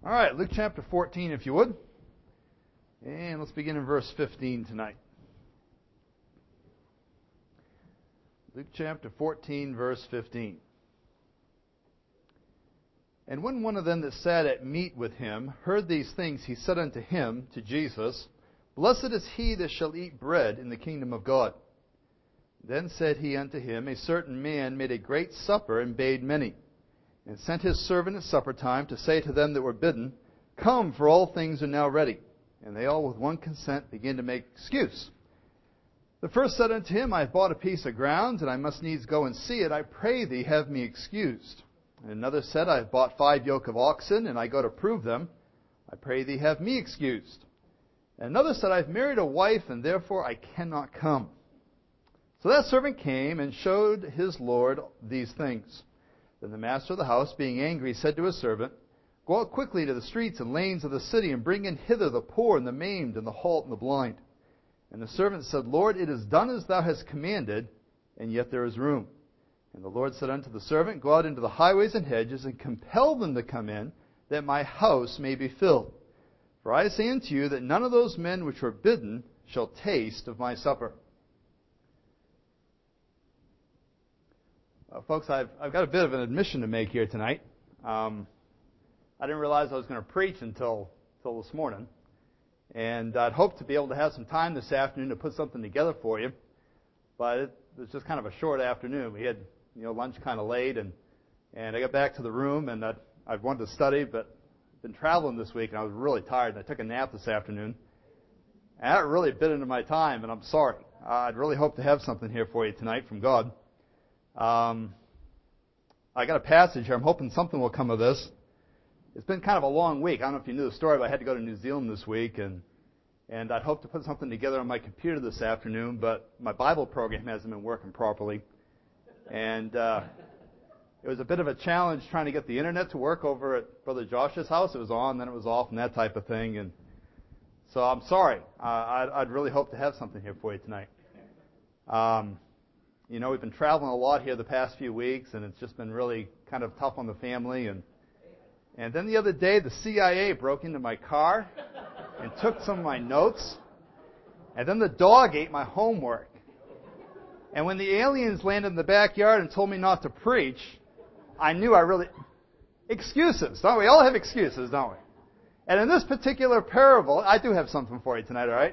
All right, Luke chapter 14, if you would. And let's begin in verse 15 tonight. Luke chapter 14, verse 15. And when one of them that sat at meat with him heard these things, he said unto him, to Jesus, Blessed is he that shall eat bread in the kingdom of God. Then said he unto him, A certain man made a great supper, and bade many, and sent his servant at supper time to say to them that were bidden, Come, for all things are now ready. And they all with one consent began to make excuse. The first said unto him, I have bought a piece of ground, and I must needs go and see it. I pray thee, have me excused. And another said, I have bought 5 yoke of oxen, and I go to prove them. I pray thee, have me excused. And another said, I have married a wife, and therefore I cannot come. So that servant came and showed his lord these things. Then the master of the house, being angry, said to his servant, Go out quickly to the streets and lanes of the city, and bring in hither the poor and the maimed and the halt and the blind. And the servant said, Lord, it is done as thou hast commanded, and yet there is room. And the Lord said unto the servant, Go out into the highways and hedges, and compel them to come in, that my house may be filled. For I say unto you that none of those men which were bidden shall taste of my supper. Folks, I've got a bit of an admission to make here tonight. I didn't realize I was going to preach until this morning. And I'd hoped to be able to have some time this afternoon to put something together for you. But it was just kind of a short afternoon. We had lunch kind of late, and I got back to the room, and I wanted to study, but I've been traveling this week, and I was really tired, and I took a nap this afternoon. And that really bit into my time, and I'm sorry. I'd really hoped to have something here for you tonight from God. I got a passage here. I'm hoping something will come of this. It's been kind of a long week. I don't know if you knew the story, but I had to go to New Zealand this week, and I'd hoped to put something together on my computer this afternoon, but my Bible program hasn't been working properly. And it was a bit of a challenge trying to get the internet to work over at Brother Josh's house. It was on, then it was off, and that type of thing. And so I'm sorry. I'd really hoped to have something here for you tonight. We've been traveling a lot here the past few weeks, and it's just been really kind of tough on the family. And then the other day, the CIA broke into my car and took some of my notes. And then the dog ate my homework. And when the aliens landed in the backyard and told me not to preach, I knew excuses, don't we? All have excuses, don't we? And in this particular parable, I do have something for you tonight, all right?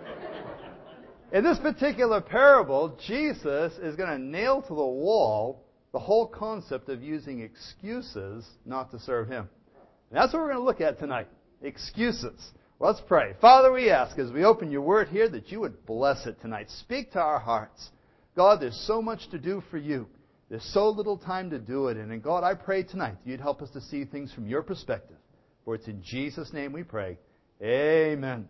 In this particular parable, Jesus is going to nail to the wall the whole concept of using excuses not to serve Him. And that's what we're going to look at tonight. Excuses. Let's pray. Father, we ask as we open your word here that you would bless it tonight. Speak to our hearts. God, there's so much to do for you. There's so little time to do it. And God, I pray tonight that you'd help us to see things from your perspective. For it's in Jesus' name we pray. Amen.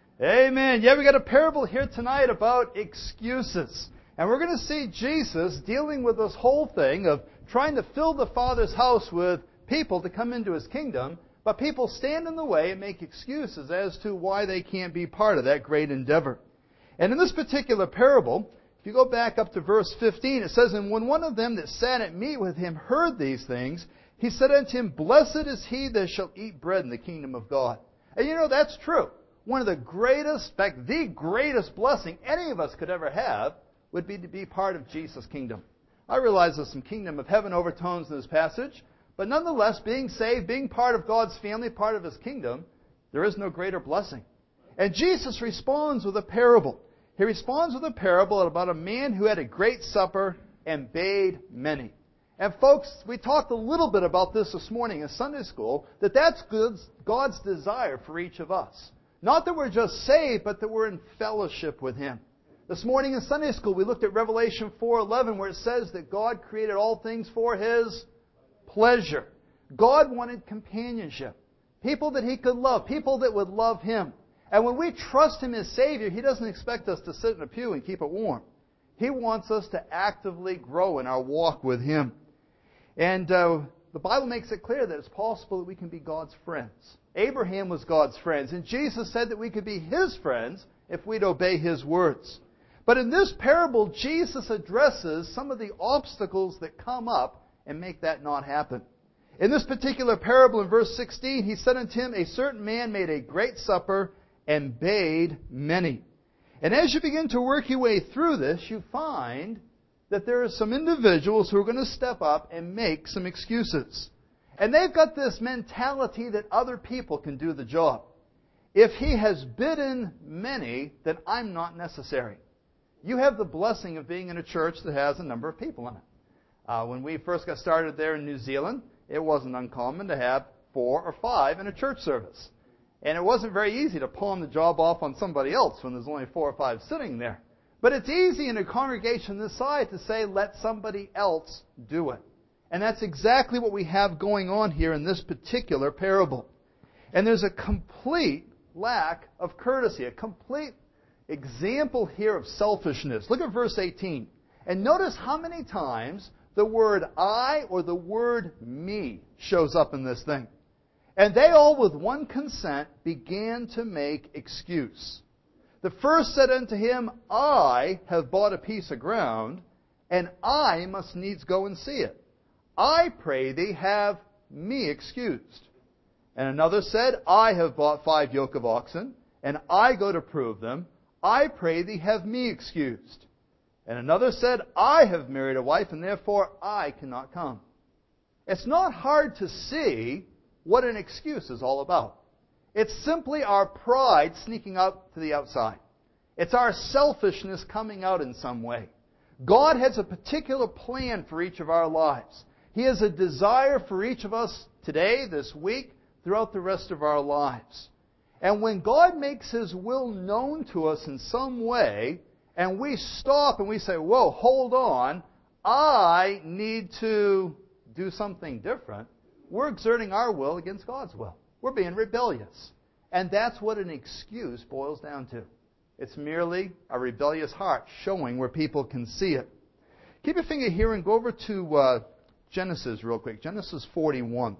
Amen. Yeah, we got a parable here tonight about excuses. And we're going to see Jesus dealing with this whole thing of trying to fill the Father's house with people to come into His kingdom, but people stand in the way and make excuses as to why they can't be part of that great endeavor. And in this particular parable, if you go back up to verse 15, it says, And when one of them that sat at meat with him heard these things, he said unto him, Blessed is he that shall eat bread in the kingdom of God. And that's true. One of the greatest, in fact, the greatest blessing any of us could ever have would be to be part of Jesus' kingdom. I realize there's some kingdom of heaven overtones in this passage, but nonetheless, being saved, being part of God's family, part of His kingdom, there is no greater blessing. And Jesus responds with a parable. He responds with a parable about a man who had a great supper and bade many. And folks, we talked a little bit about this morning in Sunday school, that's God's desire for each of us. Not that we're just saved, but that we're in fellowship with Him. This morning in Sunday school, we looked at Revelation 4:11, where it says that God created all things for His pleasure. God wanted companionship. People that He could love. People that would love Him. And when we trust Him as Savior, He doesn't expect us to sit in a pew and keep it warm. He wants us to actively grow in our walk with Him. And the Bible makes it clear that it's possible that we can be God's friends. Abraham was God's friends, and Jesus said that we could be His friends if we'd obey His words. But in this parable, Jesus addresses some of the obstacles that come up and make that not happen. In this particular parable in verse 16, he said unto him, a certain man made a great supper and bade many. And as you begin to work your way through this, you find that there are some individuals who are going to step up and make some excuses. And they've got this mentality that other people can do the job. If he has bidden many, then I'm not necessary. You have the blessing of being in a church that has a number of people in it. When we first got started there in New Zealand, it wasn't uncommon to have 4 or 5 in a church service. And it wasn't very easy to pawn the job off on somebody else when there's only 4 or 5 sitting there. But it's easy in a congregation this size to say, let somebody else do it. And that's exactly what we have going on here in this particular parable. And there's a complete lack of courtesy, a complete example here of selfishness. Look at verse 18. And notice how many times the word I or the word me shows up in this thing. And they all with one consent began to make excuse. The first said unto him, I have bought a piece of ground, and I must needs go and see it. I pray thee, have me excused. And another said, I have bought 5 yoke of oxen, and I go to prove them. I pray thee, have me excused. And another said, I have married a wife, and therefore I cannot come. It's not hard to see what an excuse is all about. It's simply our pride sneaking out to the outside. It's our selfishness coming out in some way. God has a particular plan for each of our lives. He has a desire for each of us today, this week, throughout the rest of our lives. And when God makes His will known to us in some way, and we stop and we say, whoa, hold on, I need to do something different, we're exerting our will against God's will. We're being rebellious. And that's what an excuse boils down to. It's merely a rebellious heart showing where people can see it. Keep your finger here and go over to Genesis real quick. Genesis 41.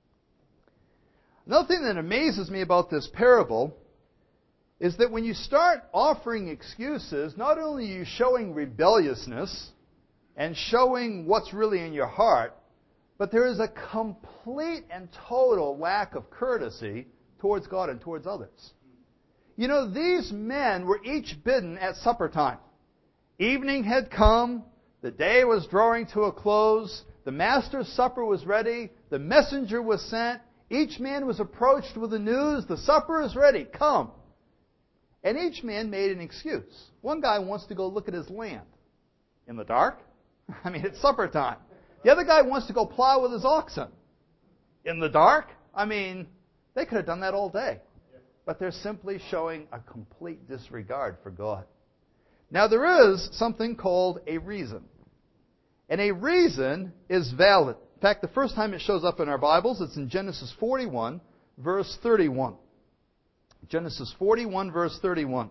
Another thing that amazes me about this parable is that when you start offering excuses, not only are you showing rebelliousness and showing what's really in your heart, but there is a complete and total lack of courtesy towards God and towards others. You know, these men were each bidden at supper time. Evening had come, the day was drawing to a close, the master's supper was ready, the messenger was sent, each man was approached with the news, the supper is ready, come. And each man made an excuse. One guy wants to go look at his land. In the dark? I mean, it's supper time. The other guy wants to go plow with his oxen. In the dark? I mean, they could have done that all day. But they're simply showing a complete disregard for God. Now, there is something called a reason. And a reason is valid. In fact, the first time it shows up in our Bibles, it's in Genesis 41, verse 31. Genesis 41, verse 31.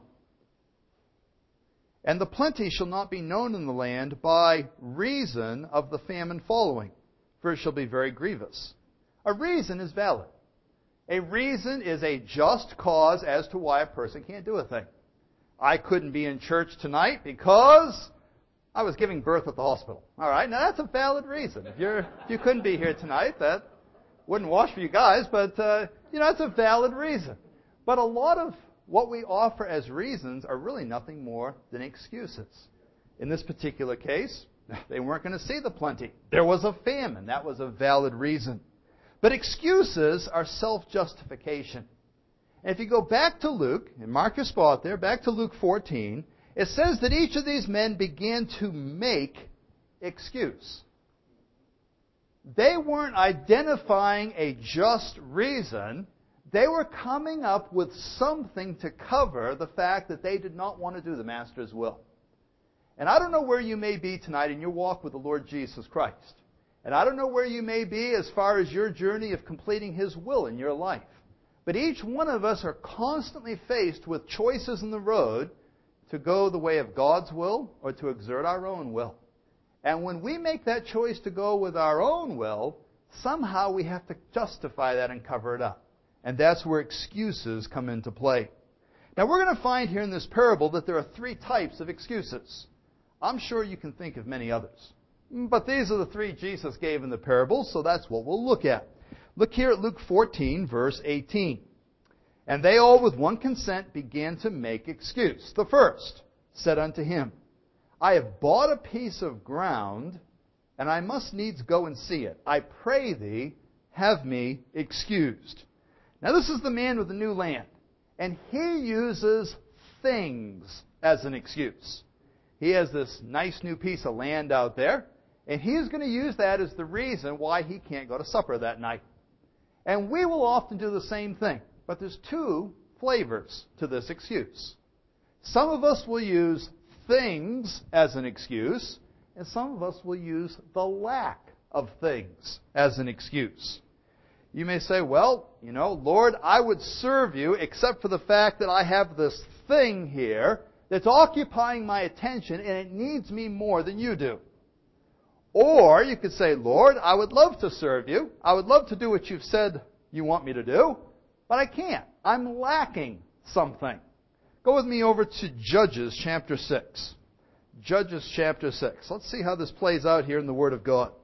And the plenty shall not be known in the land by reason of the famine following, for it shall be very grievous. A reason is valid. A reason is a just cause as to why a person can't do a thing. I couldn't be in church tonight because I was giving birth at the hospital. All right, now that's a valid reason. If you couldn't be here tonight, that wouldn't wash for you guys, but that's a valid reason. But a lot of what we offer as reasons are really nothing more than excuses. In this particular case, they weren't going to see the plenty. There was a famine. That was a valid reason. But excuses are self-justification. And if you go back to Luke, and mark your spot there, back to Luke 14, it says that each of these men began to make excuse. They weren't identifying a just reason. They were coming up with something to cover the fact that they did not want to do the Master's will. And I don't know where you may be tonight in your walk with the Lord Jesus Christ. And I don't know where you may be as far as your journey of completing His will in your life. But each one of us are constantly faced with choices in the road to go the way of God's will or to exert our own will. And when we make that choice to go with our own will, somehow we have to justify that and cover it up. And that's where excuses come into play. Now we're going to find here in this parable that there are 3 types of excuses. I'm sure you can think of many others. But these are the 3 Jesus gave in the parable, so that's what we'll look at. Look here at Luke 14, verse 18. And they all with one consent began to make excuse. The first said unto him, I have bought a piece of ground, and I must needs go and see it. I pray thee, have me excused. Now this is the man with the new land, and he uses things as an excuse. He has this nice new piece of land out there, and he's going to use that as the reason why he can't go to supper that night. And we will often do the same thing, but there's two flavors to this excuse. Some of us will use things as an excuse, and some of us will use the lack of things as an excuse. You may say, well, Lord, I would serve you except for the fact that I have this thing here that's occupying my attention and it needs me more than you do. Or you could say, Lord, I would love to serve you. I would love to do what you've said you want me to do, but I can't. I'm lacking something. Go with me over to Judges chapter 6. Judges chapter 6. Let's see how this plays out here in the Word of God.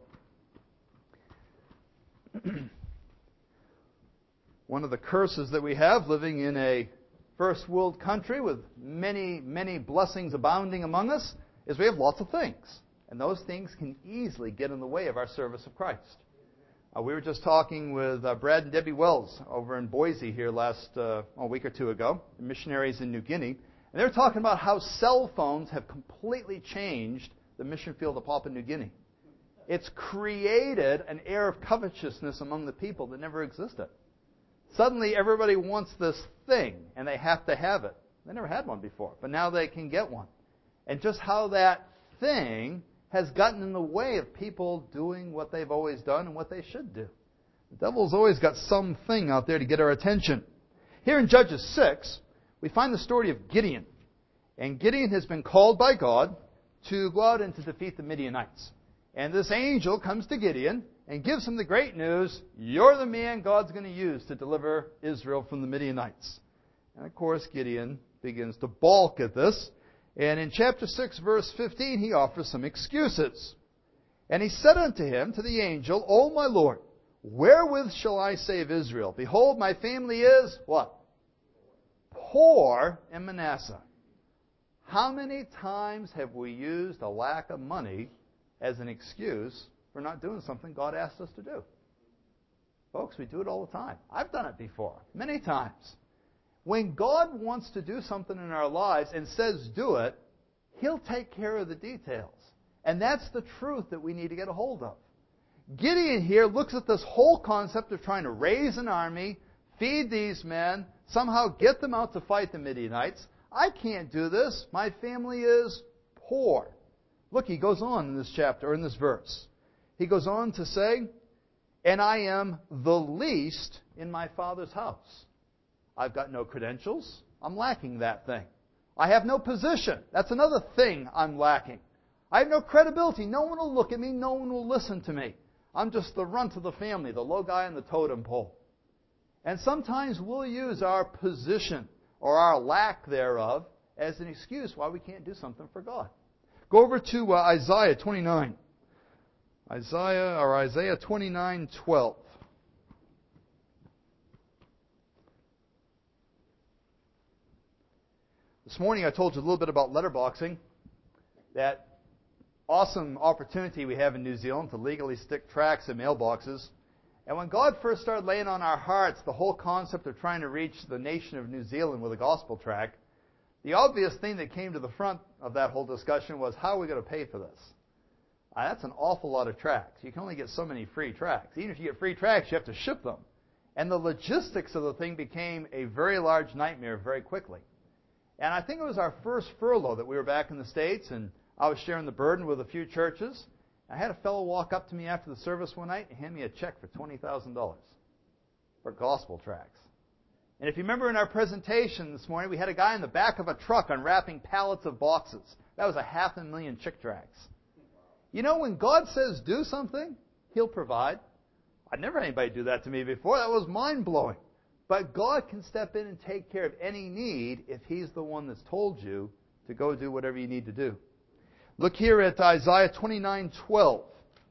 One of the curses that we have living in a first world country with many, many blessings abounding among us is we have lots of things. And those things can easily get in the way of our service of Christ. We were just talking with Brad and Debbie Wells over in Boise here a week or two ago, missionaries in New Guinea. And they were talking about how cell phones have completely changed the mission field of Papua New Guinea. It's created an air of covetousness among the people that never existed. Suddenly everybody wants this thing, and they have to have it. They never had one before, but now they can get one. And just how that thing has gotten in the way of people doing what they've always done and what they should do. The devil's always got something out there to get our attention. Here in Judges 6, we find the story of Gideon. And Gideon has been called by God to go out and to defeat the Midianites. And this angel comes to Gideon and gives him the great news, you're the man God's going to use to deliver Israel from the Midianites. And of course, Gideon begins to balk at this. And in chapter 6, verse 15, he offers some excuses. And he said unto him, to the angel, O my Lord, wherewith shall I save Israel? Behold, my family is, what? Poor in Manasseh. How many times have we used a lack of money as an excuse for not doing something God asked us to do? Folks, we do it all the time. I've done it before, many times. When God wants to do something in our lives and says do it, He'll take care of the details. And that's the truth that we need to get a hold of. Gideon here looks at this whole concept of trying to raise an army, feed these men, somehow get them out to fight the Midianites. I can't do this. My family is poor. Look, he goes on in this chapter, or in this verse. He goes on to say, and I am the least in my father's house. I've got no credentials. I'm lacking that thing. I have no position. That's another thing I'm lacking. I have no credibility. No one will look at me. No one will listen to me. I'm just the runt of the family, the low guy on the totem pole. And sometimes we'll use our position or our lack thereof as an excuse why we can't do something for God. Go over to Isaiah 29. Isaiah 29:12. This morning I told you a little bit about letterboxing, that awesome opportunity we have in New Zealand to legally stick tracts in mailboxes. And when God first started laying on our hearts the whole concept of trying to reach the nation of New Zealand with a gospel tract, the obvious thing that came to the front of that whole discussion was, how are we going to pay for this? That's an awful lot of tracts. You can only get so many free tracts. Even if you get free tracts, you have to ship them. And the logistics of the thing became a very large nightmare very quickly. And I think it was our first furlough that we were back in the States, and I was sharing the burden with a few churches. I had a fellow walk up to me after the service one night and hand me a check for $20,000 for gospel tracts. And if you remember in our presentation this morning, we had a guy in the back of a truck unwrapping pallets of boxes. That was 500,000 chick tracts. You know, when God says do something, He'll provide. I'd never had anybody do that to me before. That was mind-blowing. But God can step in and take care of any need if He's the one that's told you to go do whatever you need to do. Look here at Isaiah 29:12.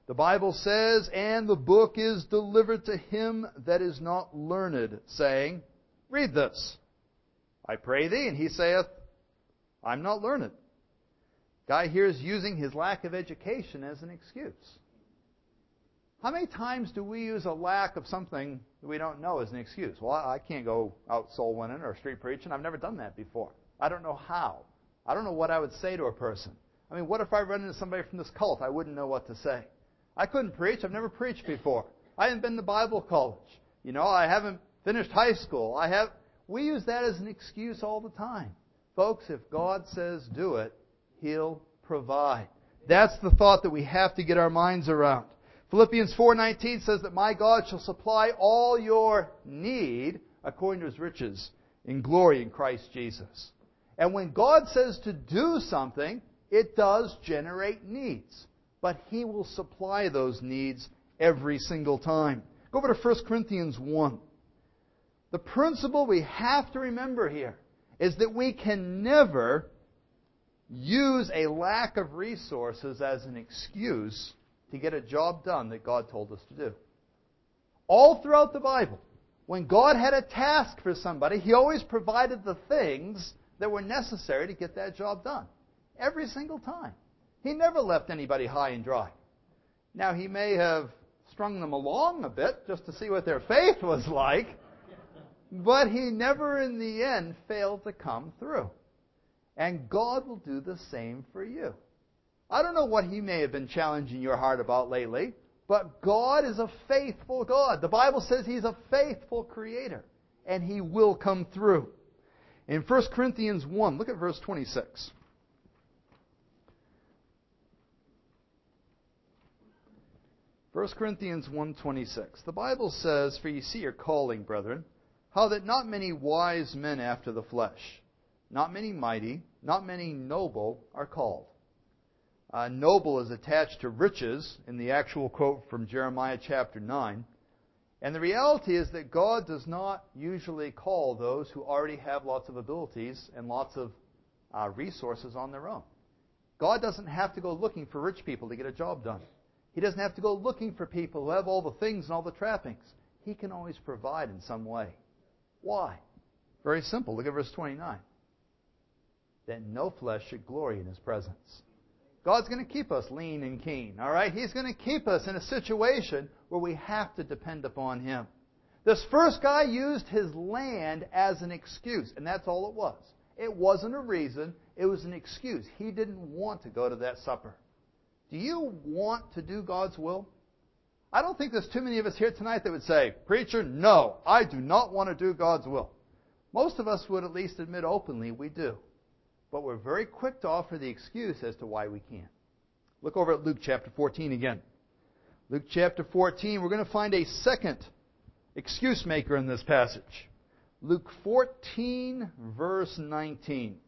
The Bible says, "And the book is delivered to him that is not learned, saying, Read this. I pray thee, and he saith, I'm not learned." Guy here is using his lack of education as an excuse. How many times do we use a lack of something that we don't know as an excuse? Well, I can't go out soul winning or street preaching. I've never done that before. I don't know how. I don't know what I would say to a person. I mean, what if I run into somebody from this cult? I wouldn't know what to say. I couldn't preach. I've never preached before. I haven't been to Bible college. I haven't finished high school. We use that as an excuse all the time. Folks, if God says do it, He'll provide. That's the thought that we have to get our minds around. Philippians 4:19 says that my God shall supply all your need according to His riches in glory in Christ Jesus. And when God says to do something, it does generate needs. But He will supply those needs every single time. Go over to 1 Corinthians 1. The principle we have to remember here is that we can never use a lack of resources as an excuse to get a job done that God told us to do. All throughout the Bible, when God had a task for somebody, He always provided the things that were necessary to get that job done. Every single time. He never left anybody high and dry. Now, He may have strung them along a bit just to see what their faith was like, but He never in the end failed to come through. And God will do the same for you. I don't know what He may have been challenging your heart about lately, but God is a faithful God. The Bible says He's a faithful Creator, and He will come through. In 1 Corinthians 1, look at verse 26. 1 Corinthians 1:26. The Bible says, "For ye see your calling, brethren, how that not many wise men after the flesh, not many mighty, not many noble are called." Noble is attached to riches in the actual quote from Jeremiah chapter 9. And the reality is that God does not usually call those who already have lots of abilities and lots of resources on their own. God doesn't have to go looking for rich people to get a job done. He doesn't have to go looking for people who have all the things and all the trappings. He can always provide in some way. Why? Very simple. Look at verse 29. That no flesh should glory in His presence. God's going to keep us lean and keen, all right? He's going to keep us in a situation where we have to depend upon Him. This first guy used his land as an excuse, and that's all it was. It wasn't a reason. It was an excuse. He didn't want to go to that supper. Do you want to do God's will? I don't think there's too many of us here tonight that would say, "Preacher, no, I do not want to do God's will." Most of us would at least admit openly we do. But we're very quick to offer the excuse as to why we can't. Look over at Luke chapter 14 again. Luke chapter 14, we're going to find a second excuse maker in this passage. Luke 14, verse 19.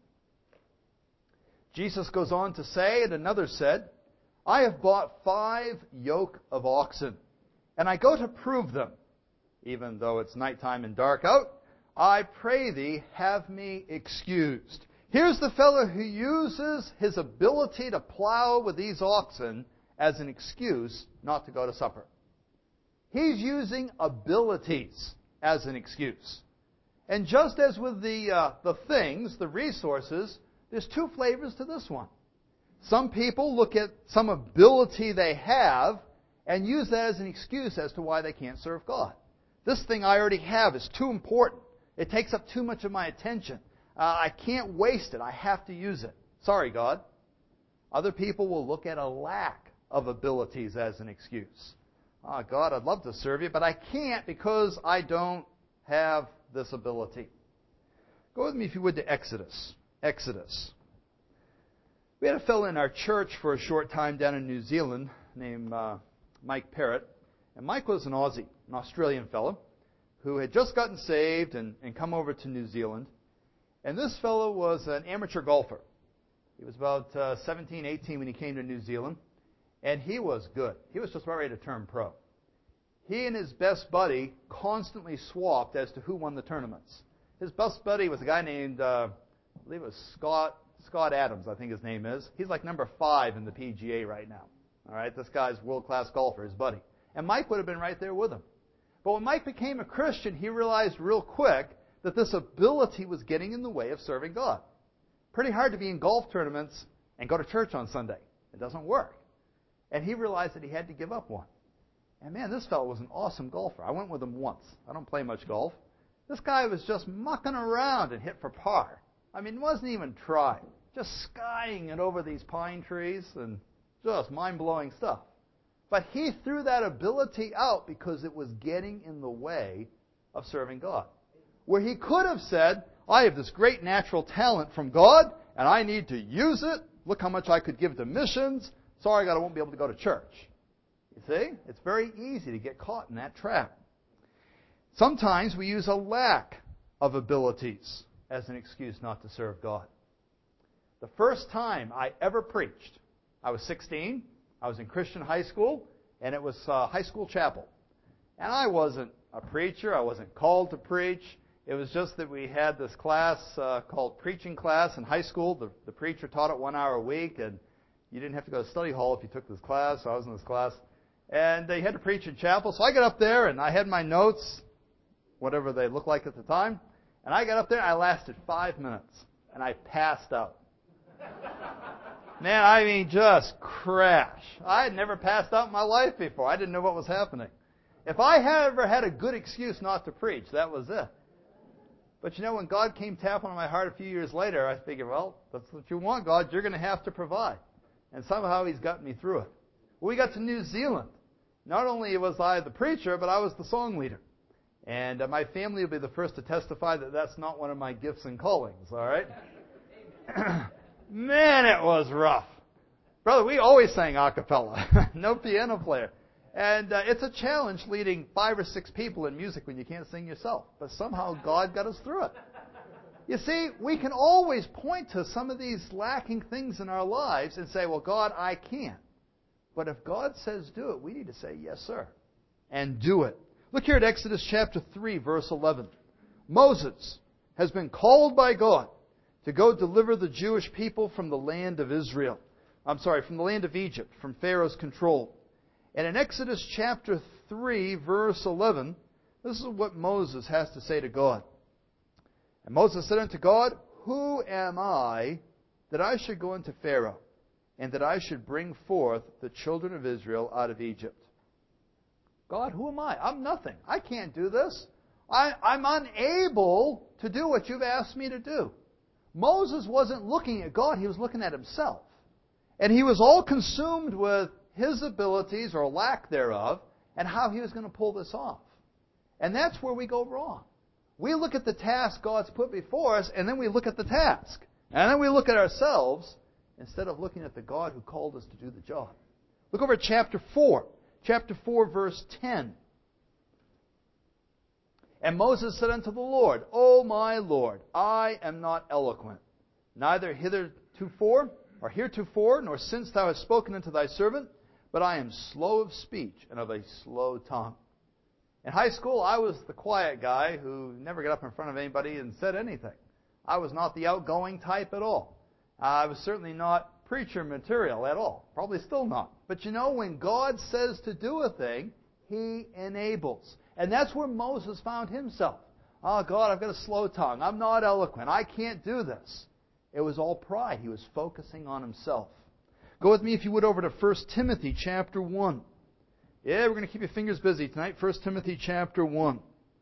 Jesus goes on to say, and another said, "I have bought 5 yoke of oxen, and I go to prove them. Even though it's nighttime and dark out, I pray thee, have me excused." Here's the fellow who uses his ability to plow with these oxen as an excuse not to go to supper. He's using abilities as an excuse. And just as with the things, the resources, there's 2 flavors to this one. Some people look at some ability they have and use that as an excuse as to why they can't serve God. This thing I already have is too important. It takes up too much of my attention. I can't waste it. I have to use it. Sorry, God. Other people will look at a lack of abilities as an excuse. "Oh, God, I'd love to serve you, but I can't because I don't have this ability." Go with me, if you would, to Exodus. Exodus. We had a fellow in our church for a short time down in New Zealand named Mike Parrott. And Mike was an Aussie, an Australian fellow, who had just gotten saved and come over to New Zealand. And this fellow was an amateur golfer. He was about 17, 18 when he came to New Zealand. And he was good. He was just about ready to turn pro. He and his best buddy constantly swapped as to who won the tournaments. His best buddy was a guy named, I believe it was Scott Adams, I think his name is. He's like number 5 in the PGA right now. All right, this guy's a world-class golfer, his buddy. And Mike would have been right there with him. But when Mike became a Christian, he realized real quick that this ability was getting in the way of serving God. Pretty hard to be in golf tournaments and go to church on Sunday. It doesn't work. And he realized that he had to give up one. And man, this fellow was an awesome golfer. I went with him once. I don't play much golf. This guy was just mucking around and hit for par. I mean, wasn't even trying. Just skying it over these pine trees and just mind-blowing stuff. But he threw that ability out because it was getting in the way of serving God. Where he could have said, I have this great natural talent from God, and I need to use it. Look how much I could give to missions. Sorry, God, I won't be able to go to church. You see? It's very easy to get caught in that trap. Sometimes we use a lack of abilities as an excuse not to serve God. The first time I ever preached, I was 16. I was in Christian high school, and it was high school chapel. And I wasn't a preacher. I wasn't called to preach. It was just that we had this class called preaching class in high school. The preacher taught it 1 hour a week, and you didn't have to go to study hall if you took this class. So I was in this class. And they had to preach in chapel. So I got up there, and I had my notes, whatever they looked like at the time. And I got up there, and I lasted 5 minutes. And I passed out. Man, I mean, just crash. I had never passed out in my life before. I didn't know what was happening. If I had ever had a good excuse not to preach, that was it. But you know, when God came tapping on my heart a few years later, I figured, well, that's what you want, God. You're going to have to provide. And somehow He's gotten me through it. Well, we got to New Zealand. Not only was I the preacher, but I was the song leader. And my family will be the first to testify that that's not one of my gifts and callings, all right? Man, it was rough. Brother, we always sang a cappella. No piano player. And it's a challenge leading 5 or 6 people in music when you can't sing yourself. But somehow God got us through it. You see, we can always point to some of these lacking things in our lives and say, well, God, I can't. But if God says do it, we need to say, yes, sir, and do it. Look here at Exodus chapter 3, verse 11. Moses has been called by God to go deliver the Jewish people from the land of Israel. From the land of Egypt, from Pharaoh's control. And in Exodus chapter 3, verse 11, this is what Moses has to say to God. And Moses said unto God, Who am I that I should go unto Pharaoh, and that I should bring forth the children of Israel out of Egypt? God, who am I? I'm nothing. I can't do this. I'm unable to do what you've asked me to do. Moses wasn't looking at God, he was looking at himself. And he was all consumed with his abilities, or lack thereof, and how he was going to pull this off. And that's where we go wrong. We look at the task God's put before us, and then we look at the task. And then we look at ourselves, instead of looking at the God who called us to do the job. Look over at chapter 4. Chapter 4, verse 10. And Moses said unto the Lord, O my Lord, I am not eloquent, neither heretofore, nor since thou hast spoken unto thy servant, but I am slow of speech and of a slow tongue. In high school, I was the quiet guy who never got up in front of anybody and said anything. I was not the outgoing type at all. I was certainly not preacher material at all. Probably still not. But you know, when God says to do a thing, He enables. And that's where Moses found himself. Oh, God, I've got a slow tongue. I'm not eloquent. I can't do this. It was all pride. He was focusing on himself. Go with me, if you would, over to 1 Timothy chapter 1. Yeah, we're going to keep your fingers busy tonight. 1 Timothy chapter 1.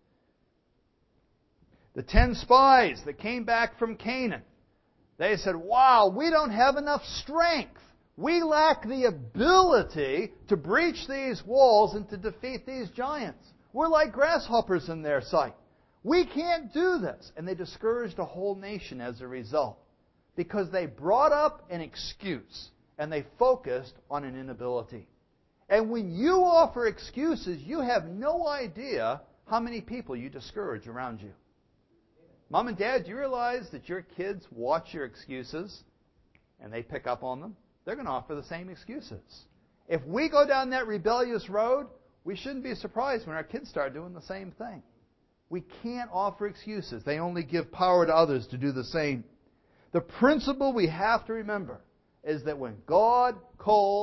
The 10 spies that came back from Canaan, they said, wow, we don't have enough strength. We lack the ability to breach these walls and to defeat these giants. We're like grasshoppers in their sight. We can't do this. And they discouraged a whole nation as a result, because they brought up an excuse and they focused on an inability. And when you offer excuses, you have no idea how many people you discourage around you. Mom and Dad, do you realize that your kids watch your excuses and they pick up on them? They're going to offer the same excuses. If we go down that rebellious road, we shouldn't be surprised when our kids start doing the same thing. We can't offer excuses. They only give power to others to do the same. The principle we have to remember is that when God calls,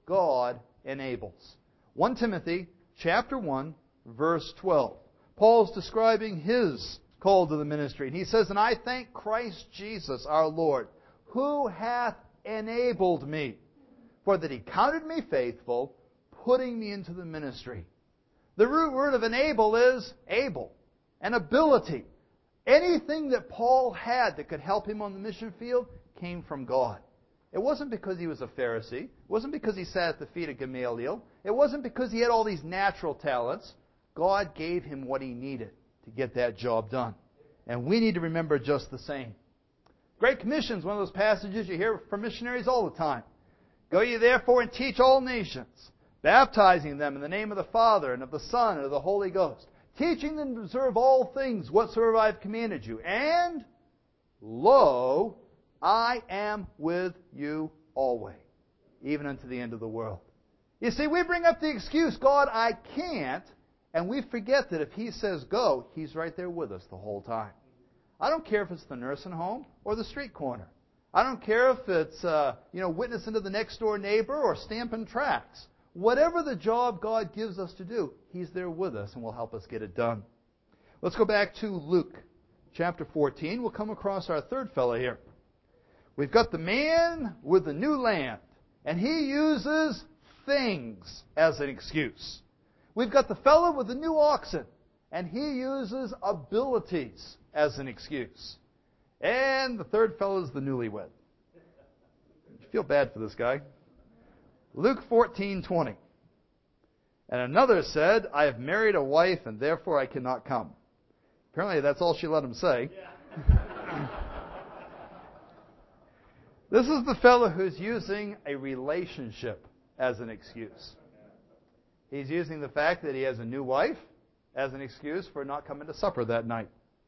God enables. 1 Timothy chapter 1, verse 12. Paul's describing his call to the ministry. And he says, "And I thank Christ Jesus our Lord, who hath enabled me, for that He counted me faithful, putting me into the ministry." The root word of enable is able, an ability. Anything that Paul had that could help him on the mission field came from God. It wasn't because he was a Pharisee. It wasn't because he sat at the feet of Gamaliel. It wasn't because he had all these natural talents. God gave him what he needed to get that job done. And we need to remember just the same. Great Commission is one of those passages you hear from missionaries all the time. "Go ye therefore and teach all nations, baptizing them in the name of the Father and of the Son and of the Holy Ghost, teaching them to observe all things whatsoever I have commanded you. And, lo, I am with you always, even unto the end of the world." You see, we bring up the excuse, "God, I can't," and we forget that if He says go, He's right there with us the whole time. I don't care if it's the nursing home or the street corner. I don't care if it's witnessing to the next door neighbor or stamping tracts. Whatever the job God gives us to do, He's there with us and will help us get it done. Let's go back to Luke chapter 14. We'll come across our third fellow here. We've got the man with the new land, and he uses things as an excuse. We've got the fellow with the new oxen, and he uses abilities as an excuse. And the third fellow is the newlywed. You feel bad for this guy. Luke 14:20. "And another said, I have married a wife, and therefore I cannot come." Apparently that's all she let him say. This is the fellow who's using a relationship as an excuse. He's using the fact that he has a new wife as an excuse for not coming to supper that night.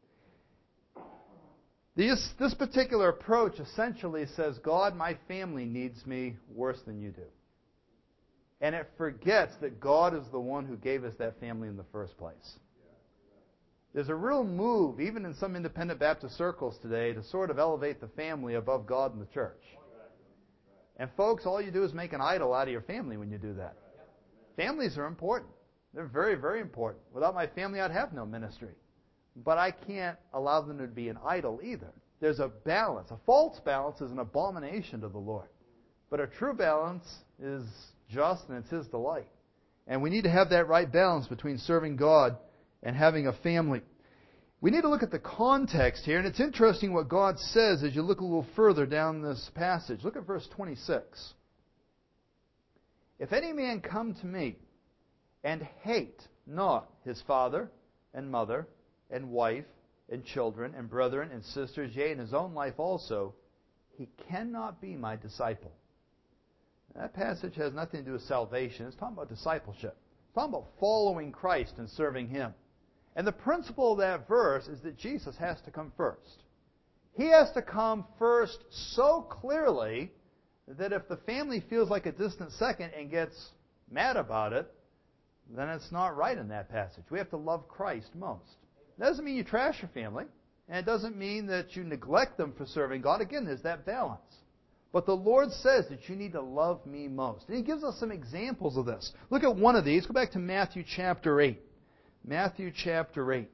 This particular approach essentially says, "God, my family needs me worse than you do." And it forgets that God is the one who gave us that family in the first place. There's a real move, even in some independent Baptist circles today, to sort of elevate the family above God and the church. And folks, all you do is make an idol out of your family when you do that. Families are important. They're very, very important. Without my family, I'd have no ministry. But I can't allow them to be an idol either. There's a balance. A false balance is an abomination to the Lord. But a true balance is just, and it's His delight. And we need to have that right balance between serving God and having a family. We need to look at the context here, and it's interesting what God says as you look a little further down this passage. Look at verse 26. "If any man come to me and hate not his father and mother and wife and children and brethren and sisters, yea, and his own life also, he cannot be my disciple." That passage has nothing to do with salvation. It's talking about discipleship. It's talking about following Christ and serving Him. And the principle of that verse is that Jesus has to come first. He has to come first so clearly that if the family feels like a distant second and gets mad about it, then it's not right in that passage. We have to love Christ most. It doesn't mean you trash your family, and it doesn't mean that you neglect them for serving God. Again, there's that balance. But the Lord says that you need to love me most. And He gives us some examples of this. Look at one of these. Go back to Matthew chapter 8. Matthew chapter 8.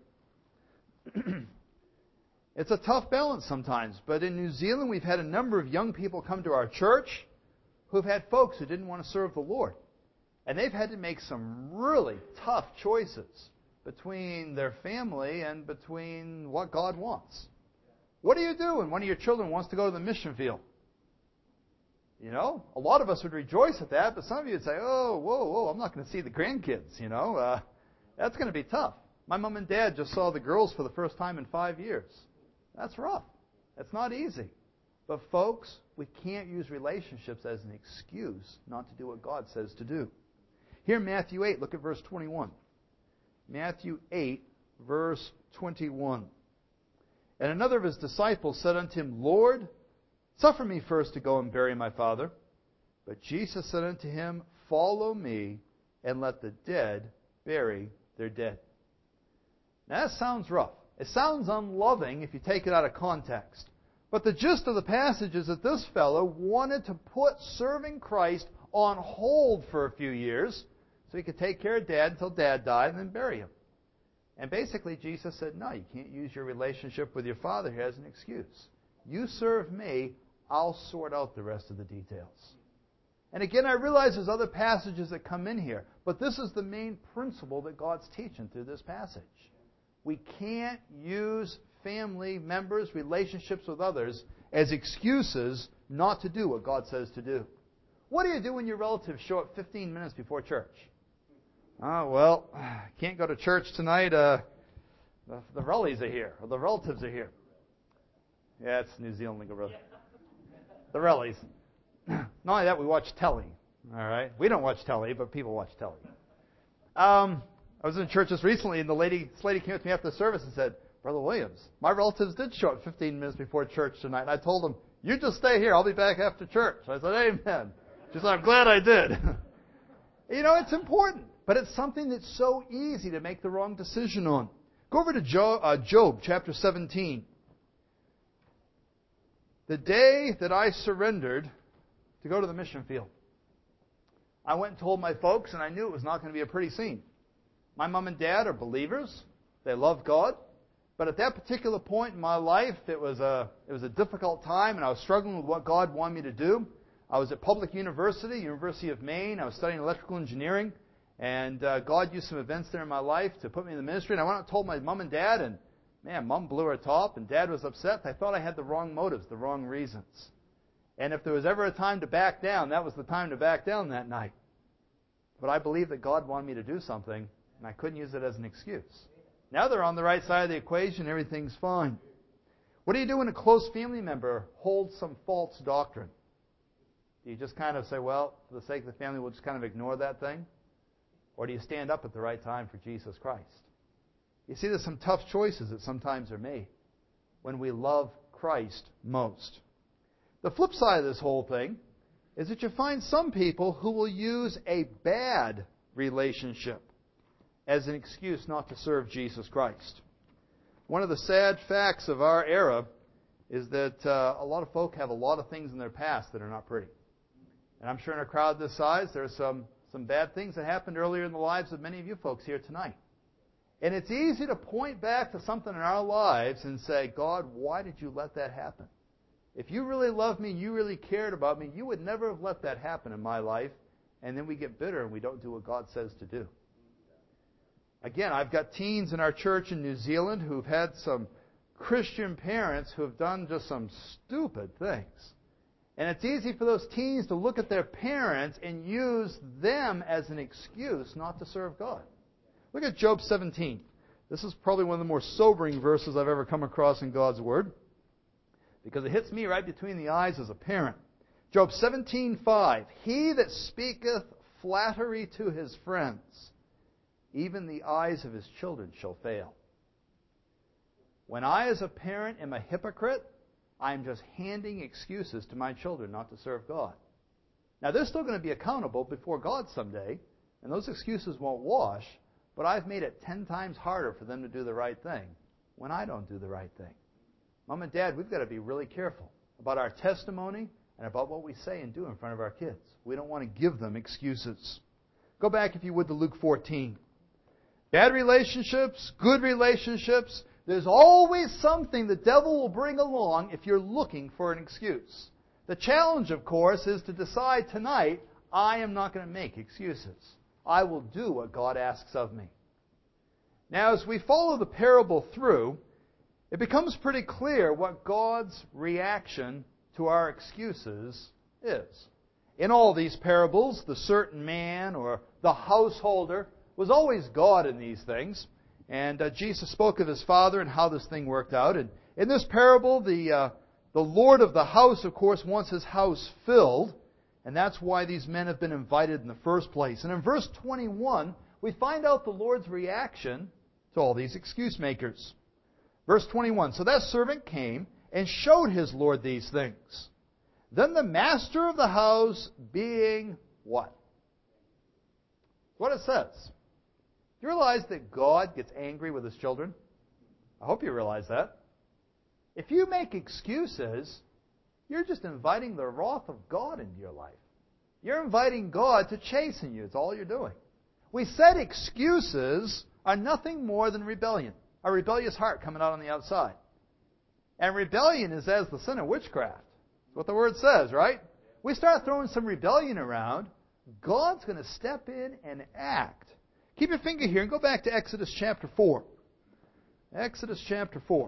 It's a tough balance sometimes, but in New Zealand we've had a number of young people come to our church who've had folks who didn't want to serve the Lord. And they've had to make some really tough choices between their family and between what God wants. What do you do when one of your children wants to go to the mission field? You know, a lot of us would rejoice at that, but some of you would say, "Oh, whoa, I'm not going to see the grandkids, That's going to be tough." My mom and dad just saw the girls for the first time in 5 years. That's rough. That's not easy. But folks, we can't use relationships as an excuse not to do what God says to do. Here in Matthew 8, look at verse 21. Matthew 8, verse 21. "And another of His disciples said unto Him, Lord, suffer me first to go and bury my father. But Jesus said unto him, Follow me, and let the dead bury their dead." Now that sounds rough. It sounds unloving if you take it out of context. But the gist of the passage is that this fellow wanted to put serving Christ on hold for a few years so he could take care of Dad until Dad died and then bury him. And basically Jesus said, no, you can't use your relationship with your father here as an excuse. You serve me, I'll sort out the rest of the details. And again, I realize there's other passages that come in here, but this is the main principle that God's teaching through this passage. We can't use family members, relationships with others, as excuses not to do what God says to do. What do you do when your relatives show up 15 minutes before church? Oh, well, can't go to church tonight. The relatives are here, or the relatives are here. Yeah, it's New Zealand lingo, brother. The relatives. Not only that, we watch telly. All right? We don't watch telly, but people watch telly. I was in church just recently, and this lady came up to me after the service and said, Brother Williams, my relatives did show up 15 minutes before church tonight. And I told them, you just stay here. I'll be back after church. I said, amen. She said, I'm glad I did. You know, it's important, but it's something that's so easy to make the wrong decision on. Go over to Job chapter 17. The day that I surrendered to go to the mission field, I went and told my folks, and I knew it was not going to be a pretty scene. My mom and dad are believers. They love God. But at that particular point in my life, it was a difficult time, and I was struggling with what God wanted me to do. I was at public university, University of Maine. I was studying electrical engineering, and God used some events there in my life to put me in the ministry. And I went out and told my mom and dad, and man, Mom blew her top, and Dad was upset. I thought I had the wrong motives, the wrong reasons. And if there was ever a time to back down, that was the time to back down that night. But I believed that God wanted me to do something, and I couldn't use it as an excuse. Now they're on the right side of the equation, everything's fine. What do you do when a close family member holds some false doctrine? Do you just kind of say, well, for the sake of the family, we'll just kind of ignore that thing? Or do you stand up at the right time for Jesus Christ? You see, there's some tough choices that sometimes are made when we love Christ most. The flip side of this whole thing is that you find some people who will use a bad relationship as an excuse not to serve Jesus Christ. One of the sad facts of our era is that a lot of folk have a lot of things in their past that are not pretty. And I'm sure in a crowd this size, there are some bad things that happened earlier in the lives of many of you folks here tonight. And it's easy to point back to something in our lives and say, God, why did you let that happen? If you really loved me, you really cared about me, you would never have let that happen in my life. And then we get bitter and we don't do what God says to do. Again, I've got teens in our church in New Zealand who've had some Christian parents who have done just some stupid things. And it's easy for those teens to look at their parents and use them as an excuse not to serve God. Look at Job 17. This is probably one of the more sobering verses I've ever come across in God's Word, because it hits me right between the eyes as a parent. Job 17:5. He that speaketh flattery to his friends, even the eyes of his children shall fail. When I as a parent am a hypocrite, I'm just handing excuses to my children not to serve God. Now they're still going to be accountable before God someday, and those excuses won't wash, but I've made it 10 times harder for them to do the right thing when I don't do the right thing. Mom and Dad, we've got to be really careful about our testimony and about what we say and do in front of our kids. We don't want to give them excuses. Go back, if you would, to Luke 14. Bad relationships, good relationships, there's always something the devil will bring along if you're looking for an excuse. The challenge, of course, is to decide tonight, I am not going to make excuses. I will do what God asks of me. Now, as we follow the parable through, it becomes pretty clear what God's reaction to our excuses is. In all these parables, the certain man or the householder was always God in these things. And Jesus spoke of His Father and how this thing worked out. And in this parable, the Lord of the house, of course, wants his house filled. And that's why these men have been invited in the first place. And in verse 21, we find out the Lord's reaction to all these excuse makers. Verse 21, so that servant came and showed his Lord these things. Then the master of the house being what? What it says. Do you realize that God gets angry with His children? I hope you realize that. If you make excuses, you're just inviting the wrath of God into your life. You're inviting God to chasten you. It's all you're doing. We said excuses are nothing more than rebellion. A rebellious heart coming out on the outside. And rebellion is as the sin of witchcraft. That's what the Word says, right? We start throwing some rebellion around, God's going to step in and act. Keep your finger here and go back to Exodus chapter 4. Exodus chapter 4.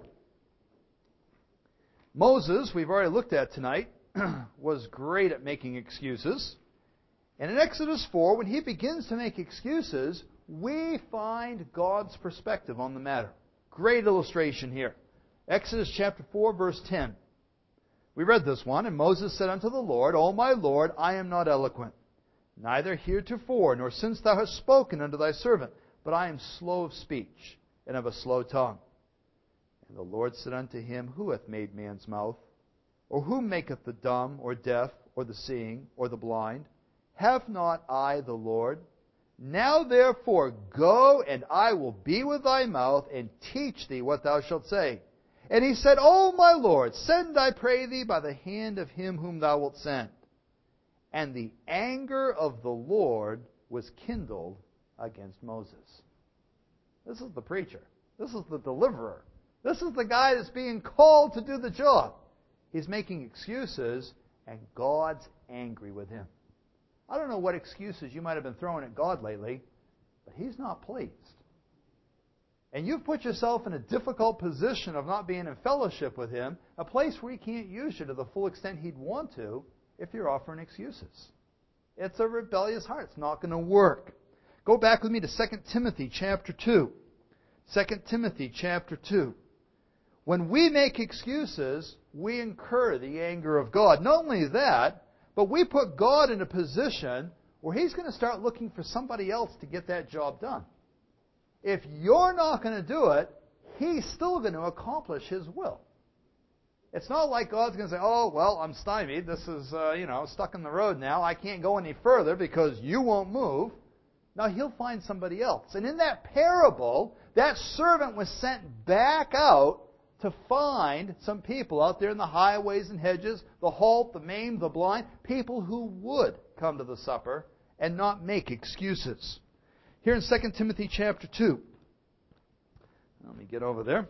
Moses, we've already looked at tonight, was great at making excuses. And in Exodus 4, when he begins to make excuses, we find God's perspective on the matter. Great illustration here. Exodus chapter 4, verse 10. We read this one, and Moses said unto the Lord, O my Lord, I am not eloquent, neither heretofore, nor since thou hast spoken unto thy servant, but I am slow of speech, and of a slow tongue. And the Lord said unto him, Who hath made man's mouth? Or who maketh the dumb, or deaf, or the seeing, or the blind? Have not I the Lord? Now therefore go, and I will be with thy mouth, and teach thee what thou shalt say. And he said, O my Lord, send, I pray thee, by the hand of him whom thou wilt send. And the anger of the Lord was kindled against Moses. This is the preacher. This is the deliverer. This is the guy that's being called to do the job. He's making excuses, and God's angry with him. I don't know what excuses you might have been throwing at God lately, but He's not pleased. And you've put yourself in a difficult position of not being in fellowship with Him, a place where He can't use you to the full extent He'd want to if you're offering excuses. It's a rebellious heart. It's not going to work. Go back with me to 2 Timothy chapter 2. 2 Timothy chapter 2. When we make excuses, we incur the anger of God. Not only that, but we put God in a position where He's going to start looking for somebody else to get that job done. If you're not going to do it, He's still going to accomplish His will. It's not like God's going to say, oh, well, I'm stymied. This is, stuck in the road now. I can't go any further because you won't move. No, He'll find somebody else. And in that parable, that servant was sent back out to find some people out there in the highways and hedges, the halt, the maimed, the blind, people who would come to the supper and not make excuses. Here in 2 Timothy chapter 2. Let me get over there.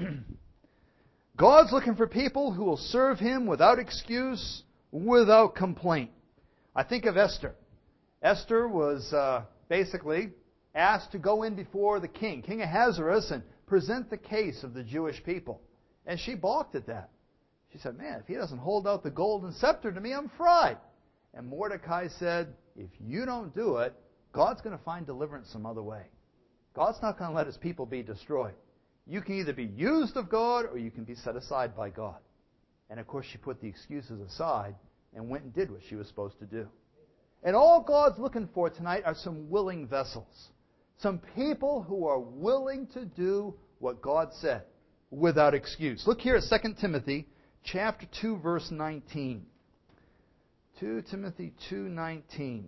God's looking for people who will serve Him without excuse, without complaint. I think of Esther. Esther was basically asked to go in before the king, King Ahasuerus, and present the case of the Jewish people. And she balked at that. She said, man, if he doesn't hold out the golden scepter to me, I'm fried. And Mordecai said, if you don't do it, God's going to find deliverance some other way. God's not going to let His people be destroyed. You can either be used of God or you can be set aside by God. And of course she put the excuses aside and went and did what she was supposed to do. And all God's looking for tonight are some willing vessels. Some people who are willing to do what God said without excuse. Look here at 2 Timothy chapter 2, verse 19. 2 Timothy 2:19.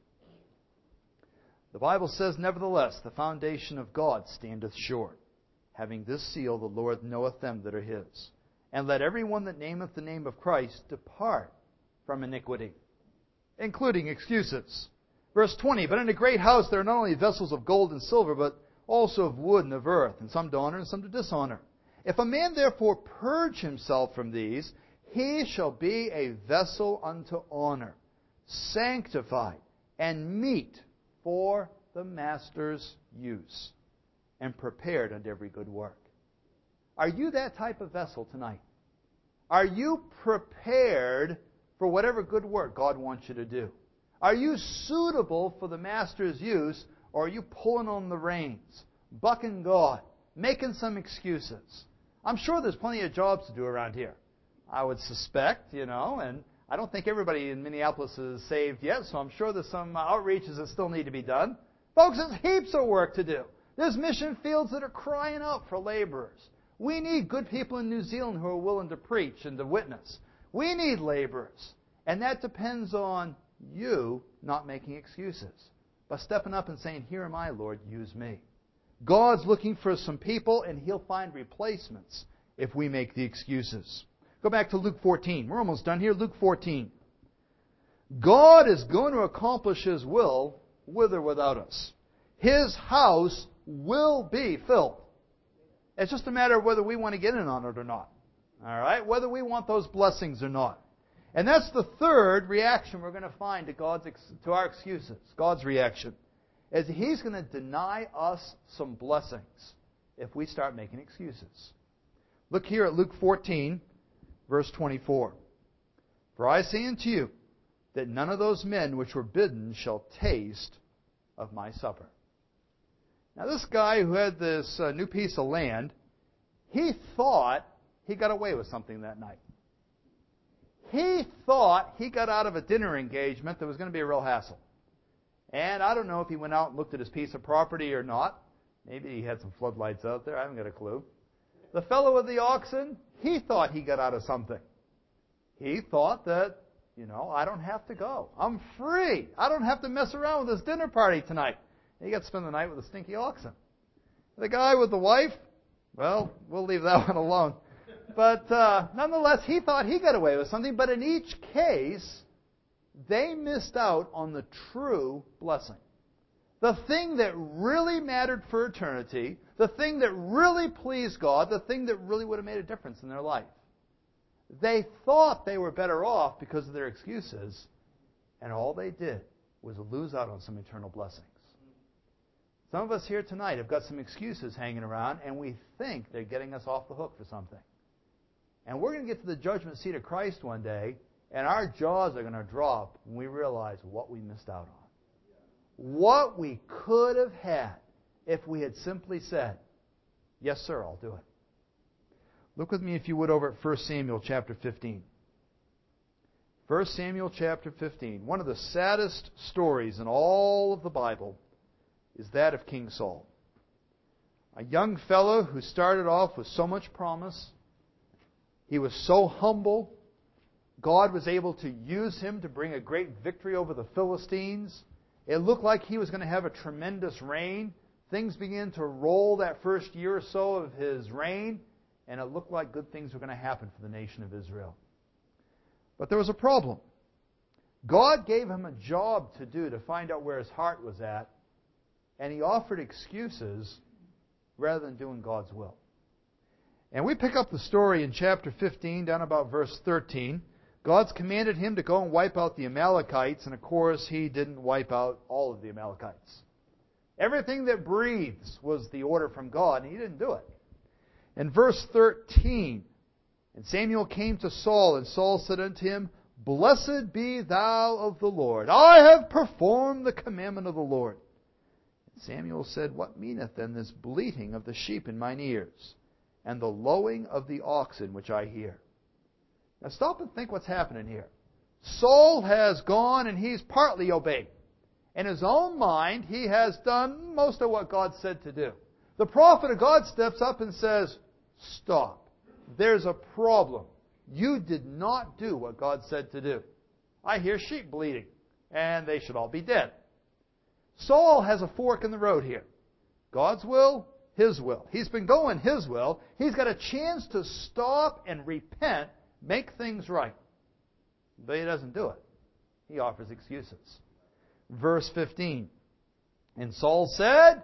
The Bible says, Nevertheless, the foundation of God standeth sure. Having this seal, the Lord knoweth them that are His. And let every one that nameth the name of Christ depart from iniquity, including excuses. Verse 20, But in a great house there are not only vessels of gold and silver, but also of wood and of earth, and some to honor and some to dishonor. If a man therefore purge himself from these, he shall be a vessel unto honor, sanctified, and meet for the master's use, and prepared unto every good work. Are you that type of vessel tonight? Are you prepared for whatever good work God wants you to do? Are you suitable for the master's use, or are you pulling on the reins, bucking God, making some excuses? I'm sure there's plenty of jobs to do around here. I would suspect, and I don't think everybody in Minneapolis is saved yet, so I'm sure there's some outreaches that still need to be done. Folks, there's heaps of work to do. There's mission fields that are crying out for laborers. We need good people in New Zealand who are willing to preach and to witness. We need laborers. And that depends on you not making excuses, but stepping up and saying, Here am I, Lord, use me. God's looking for some people, and He'll find replacements if we make the excuses. Go back to Luke 14. We're almost done here. Luke 14. God is going to accomplish His will with or without us. His house will be filled. It's just a matter of whether we want to get in on it or not. All right? Whether we want those blessings or not. And that's the third reaction we're going to find to our excuses. God's reaction is He's going to deny us some blessings if we start making excuses. Look here at Luke 14, verse 24. For I say unto you, that none of those men which were bidden shall taste of my supper. Now this guy who had this new piece of land, he thought he got away with something that night. He thought he got out of a dinner engagement that was going to be a real hassle. And I don't know if he went out and looked at his piece of property or not. Maybe he had some floodlights out there. I haven't got a clue. The fellow with the oxen, he thought he got out of something. He thought that, I don't have to go. I'm free. I don't have to mess around with this dinner party tonight. And he got to spend the night with the stinky oxen. The guy with the wife, well, we'll leave that one alone. But nonetheless, he thought he got away with something. But in each case, they missed out on the true blessing. The thing that really mattered for eternity, the thing that really pleased God, the thing that really would have made a difference in their life. They thought they were better off because of their excuses, and all they did was lose out on some eternal blessings. Some of us here tonight have got some excuses hanging around, and we think they're getting us off the hook for something. And we're going to get to the judgment seat of Christ one day, and our jaws are going to drop when we realize what we missed out on. What we could have had if we had simply said, yes, sir, I'll do it. Look with me, if you would, over at 1 Samuel chapter 15. 1 Samuel chapter 15. One of the saddest stories in all of the Bible is that of King Saul. A young fellow who started off with so much promise. He was so humble. God was able to use him to bring a great victory over the Philistines. It looked like he was going to have a tremendous reign. Things began to roll that first year or so of his reign. And it looked like good things were going to happen for the nation of Israel. But there was a problem. God gave him a job to do to find out where his heart was at. And he offered excuses rather than doing God's will. And we pick up the story in chapter 15, down about verse 13. God's commanded him to go and wipe out the Amalekites. And of course, he didn't wipe out all of the Amalekites. Everything that breathes was the order from God, and he didn't do it. In verse 13, and Samuel came to Saul, and Saul said unto him, Blessed be thou of the Lord. I have performed the commandment of the Lord. And Samuel said, What meaneth then this bleating of the sheep in mine ears, and the lowing of the oxen which I hear? Now stop and think what's happening here. Saul has gone and he's partly obeyed. In his own mind, he has done most of what God said to do. The prophet of God steps up and says, Stop. There's a problem. You did not do what God said to do. I hear sheep bleating, and they should all be dead. Saul has a fork in the road here. God's will, his will. He's been going his will. He's got a chance to stop and repent, make things right. But he doesn't do it. He offers excuses. Verse 15. And Saul said,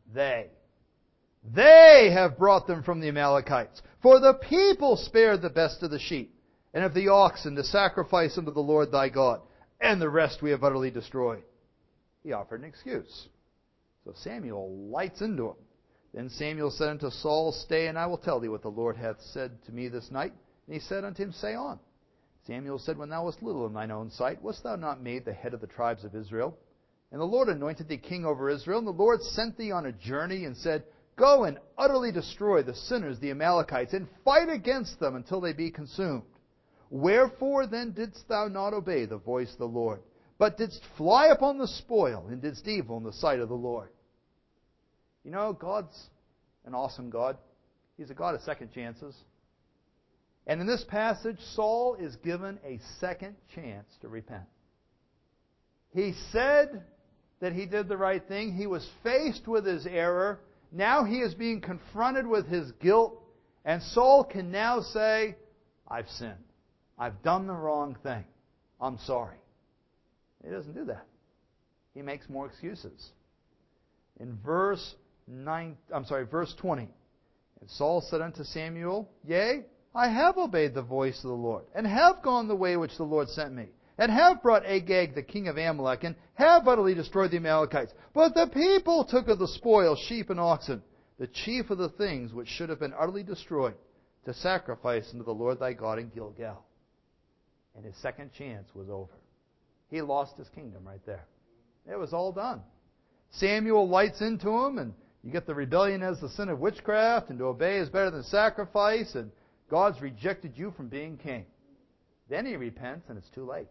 They have brought them from the Amalekites. For the people spared the best of the sheep and of the oxen to sacrifice unto the Lord thy God. And the rest we have utterly destroyed. He offered an excuse. So Samuel lights into him. Then Samuel said unto Saul, Stay, and I will tell thee what the Lord hath said to me this night. And he said unto him, Say on. Samuel said, When thou wast little in thine own sight, wast thou not made the head of the tribes of Israel? And the Lord anointed thee king over Israel. And the Lord sent thee on a journey and said, Go and utterly destroy the sinners, the Amalekites, and fight against them until they be consumed. Wherefore then didst thou not obey the voice of the Lord, but didst fly upon the spoil, and didst evil in the sight of the Lord? You know, God's an awesome God. He's a God of second chances. And in this passage, Saul is given a second chance to repent. He said that he did the right thing. He was faced with his error. Now he is being confronted with his guilt. And Saul can now say, I've sinned. I've done the wrong thing. I'm sorry. He doesn't do that. He makes more excuses. In verse 20, and Saul said unto Samuel, Yea, I have obeyed the voice of the Lord, and have gone the way which the Lord sent me, and have brought Agag the king of Amalek, and have utterly destroyed the Amalekites. But the people took of the spoil sheep and oxen, the chief of the things which should have been utterly destroyed, to sacrifice unto the Lord thy God in Gilgal. And his second chance was over. He lost his kingdom right there. It was all done. Samuel lights into him, and you get the rebellion as the sin of witchcraft, and to obey is better than sacrifice, and God's rejected you from being king. Then he repents, and it's too late.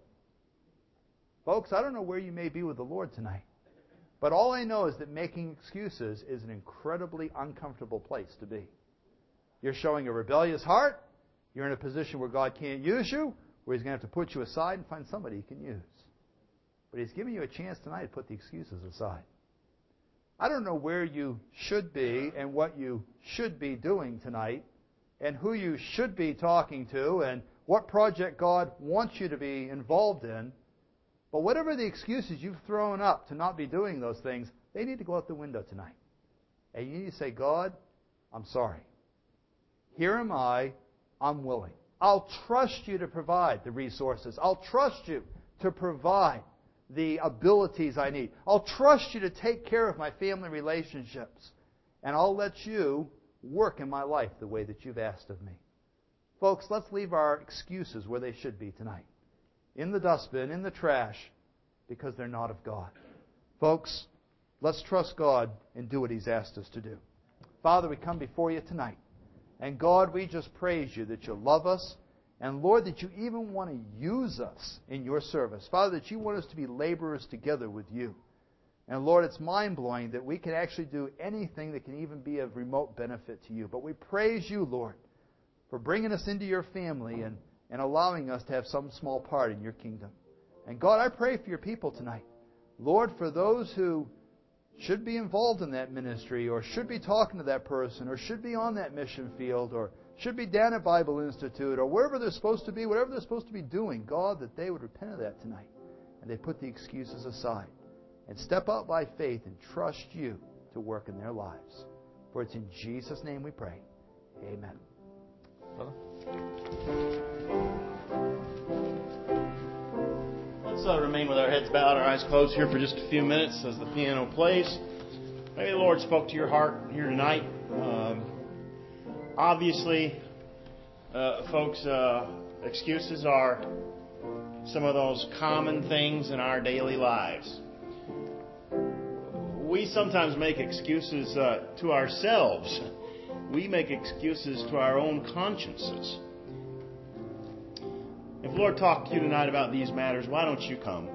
Folks, I don't know where you may be with the Lord tonight, but all I know is that making excuses is an incredibly uncomfortable place to be. You're showing a rebellious heart. You're in a position where God can't use you, where He's going to have to put you aside and find somebody He can use. But He's giving you a chance tonight to put the excuses aside. I don't know where you should be and what you should be doing tonight, and who you should be talking to, and what project God wants you to be involved in. But whatever the excuses you've thrown up to not be doing those things, they need to go out the window tonight. And you need to say, God, I'm sorry. Here am I. I'm willing. I'll trust you to provide the resources. I'll trust you to provide the abilities I need. I'll trust you to take care of my family relationships. And I'll let you work in my life the way that you've asked of me. Folks, let's leave our excuses where they should be tonight. In the dustbin, in the trash, because they're not of God. Folks, let's trust God and do what He's asked us to do. Father, we come before you tonight. And God, we just praise you that you love us. And Lord, that you even want to use us in your service. Father, that you want us to be laborers together with you. And Lord, it's mind-blowing that we can actually do anything that can even be of remote benefit to you. But we praise you, Lord, for bringing us into your family and allowing us to have some small part in your kingdom. And God, I pray for your people tonight. Lord, for those who should be involved in that ministry, or should be talking to that person, or should be on that mission field, or should be down at Bible Institute, or wherever they're supposed to be, whatever they're supposed to be doing, God, that they would repent of that tonight. And they put the excuses aside. And step out by faith and trust you to work in their lives. For it's in Jesus' name we pray. Amen. Brother? Let's remain with our heads bowed, our eyes closed here for just a few minutes as the piano plays. Maybe the Lord spoke to your heart here tonight. Obviously, folks, excuses are some of those common things in our daily lives. We sometimes make excuses to ourselves. We make excuses to our own consciences. If the Lord talked to you tonight about these matters, why don't you come?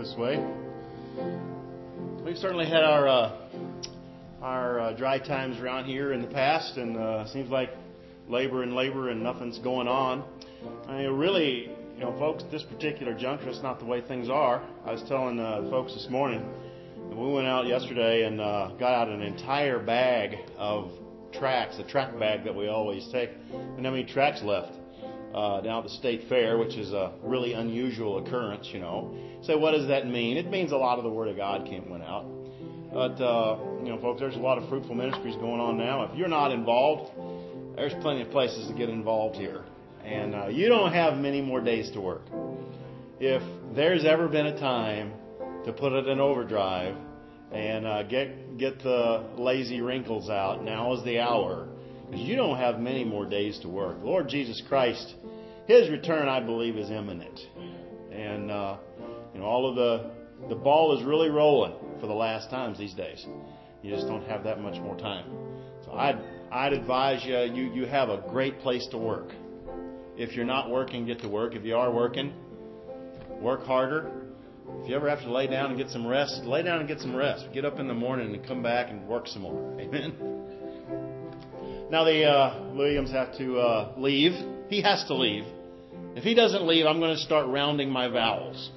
this way. We've certainly had our dry times around here in the past, and seems like labor and nothing's going on. I mean, really, folks, at this particular juncture, it's not the way things are. I was telling folks this morning that we went out yesterday and got out an entire bag of tracks, the track bag that we always take, and how many tracks left down at the state fair, which is a really unusual occurrence, So what does that mean? It means a lot of the Word of God went out. But, folks, there's a lot of fruitful ministries going on now. If you're not involved, there's plenty of places to get involved here. And you don't have many more days to work. If there's ever been a time to put it in overdrive and get the lazy wrinkles out, now is the hour. Because you don't have many more days to work. Lord Jesus Christ, His return, I believe, is imminent. And, all of the ball is really rolling for the last times these days. You just don't have that much more time. So I'd advise you have a great place to work. If you're not working, get to work. If you are working, work harder. If you ever have to lay down and get some rest, lay down and get some rest. Get up in the morning and come back and work some more. Amen. Now the Williams have to leave. He has to leave. If he doesn't leave, I'm going to start rounding my vowels.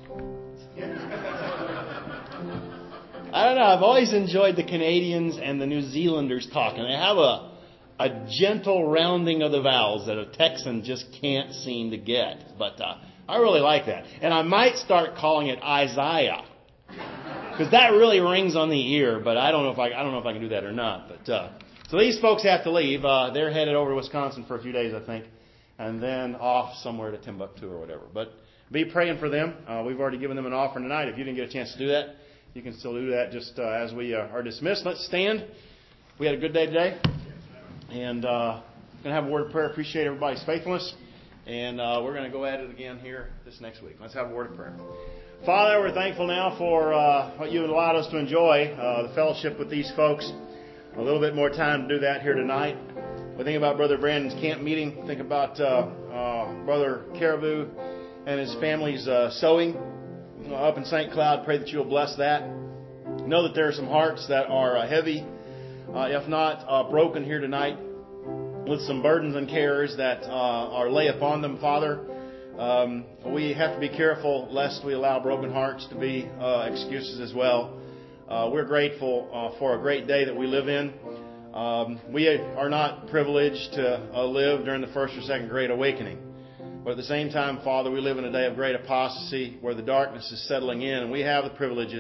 I don't know. I've always enjoyed the Canadians and the New Zealanders talking. They have a gentle rounding of the vowels that a Texan just can't seem to get. But I really like that. And I might start calling it Isaiah, because that really rings on the ear. But I don't know if I can do that or not. But so these folks have to leave. They're headed over to Wisconsin for a few days, I think, and then off somewhere to Timbuktu or whatever. But be praying for them. We've already given them an offering tonight. If you didn't get a chance to do that, you can still do that just as we are dismissed. Let's stand. We had a good day today. And going to have a word of prayer. Appreciate everybody's faithfulness. And we're going to go at it again here this next week. Let's have a word of prayer. Father, we're thankful now for what you have allowed us to enjoy, the fellowship with these folks. A little bit more time to do that here tonight. We think about Brother Brandon's camp meeting. Think about Brother Caribou and his family's sowing up in St. Cloud. Pray that you'll bless that. Know that there are some hearts that are heavy, if not broken here tonight, with some burdens and cares that are lay upon them, Father. We have to be careful lest we allow broken hearts to be excuses as well. We're grateful for a great day that we live in. We are not privileged to live during the first or second Great Awakening. But at the same time, Father, we live in a day of great apostasy where the darkness is settling in, and we have the privilege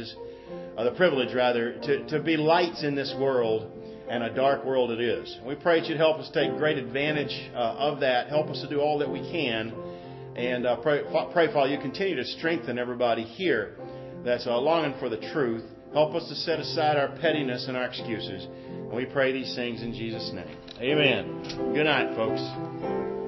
to be lights in this world, and a dark world it is. We pray that you'd help us take great advantage of that. Help us to do all that we can. And pray, Father, you continue to strengthen everybody here that's longing for the truth. Help us to set aside our pettiness and our excuses. And we pray these things in Jesus' name. Amen. Good night, folks.